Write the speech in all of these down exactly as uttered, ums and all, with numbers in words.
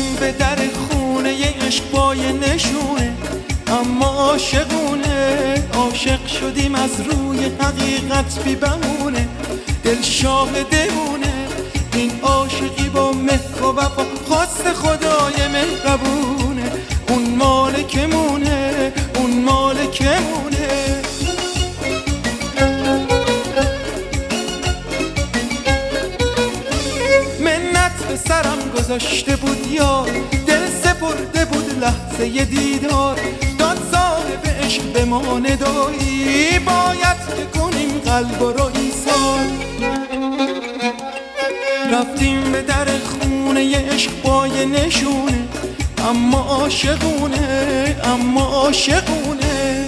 به در خونه ی عشق با یه نشونه، اما عاشقونه. عاشق شدیم از روی حقیقت بی بهونه، دل شاهدمونه. این عاشقی با مهر و وفا خواست خدای مهربونه، اون مالکمونه، اون مالکمونه. منت به سرم گذاشته بود یار، دل سپرده بود لحظه ی دیدار. داد صاحب عشق به ما ندایی، باید که کنیم قلب رو ایثار. رفتیم به در خونه ی عشق با یه نشونه، اما عاشقونه، اما عاشقونه.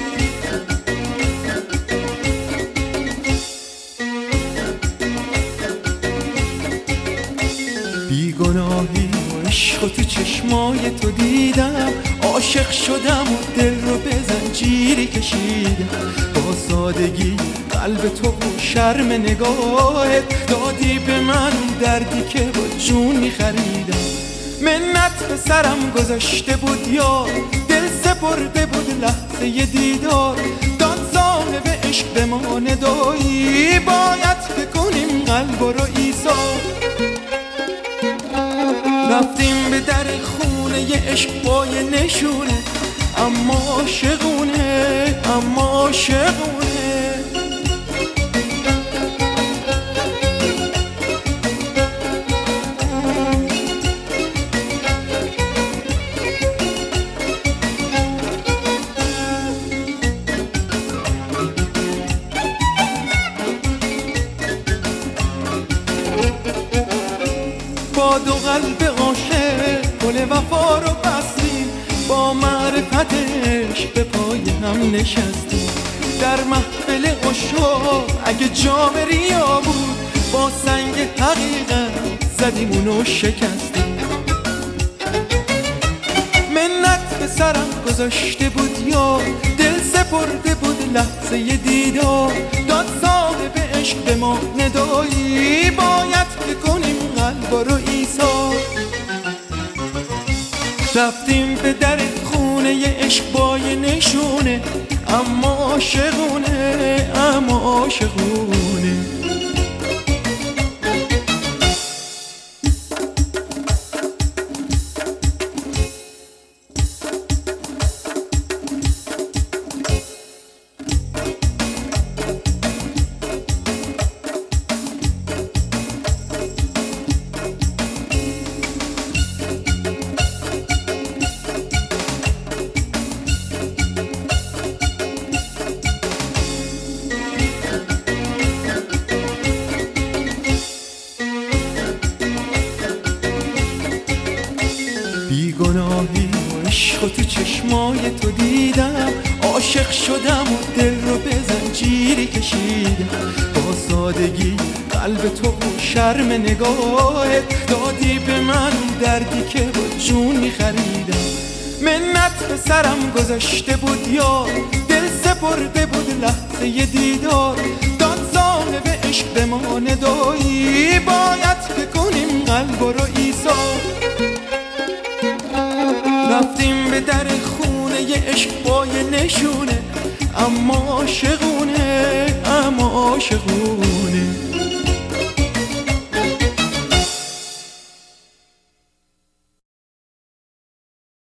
بیگناهی و عشق و تو چشمای تو دیدم، عاشق شدم و دل رو به زنجیری کشیدم. با سادگی قلب تو و شرم نگاهت دادی به من دردی که با جون می‌خریدم. منت به سرم گذاشته بود یار، دل سپرده بود لحظه ی دیدار. داد صاحب عشق به ما ندایی، باید که کنیم قلب رو ایثار. رفتیم به در خونه ی عشق با یه نشونه، اما عاشقونه، اما عاشقونه. با دو قلب عاشق گل وفا رو بستیم، با معرفتش به پای هم نشستیم. در محفل عشاق اگه جام ریا بود، با سنگ حقیقت زدیم اونو شکستیم. منت به سرم گذاشته بود یار، دل سپرده بود لحظه ی دیدار. داد صاحب عشق به ما ندایی، باید که کنیم قلب رو ایثار. رفتیم به در خونه ی عشق با یه نشونه، اما عاشقونه، اما عاشقونه. بیگناهی و عشق و تو چشمای تو دیدم، عاشق شدم و دل رو به زنجیری کشیدم. با سادگی قلب تو و شرم نگاهت دادی به من دردی که با جون می‌خریدم. منت به سرم گذاشته بود یار، دل سپرده بود لحظه ی دیدار. داد صاحب عشق به ما ندایی، باید که کنیم قلب رو ایثار. رفتیم به در خونه ی عشق با یه نشونه، اما عاشقونه، اما عاشقونه.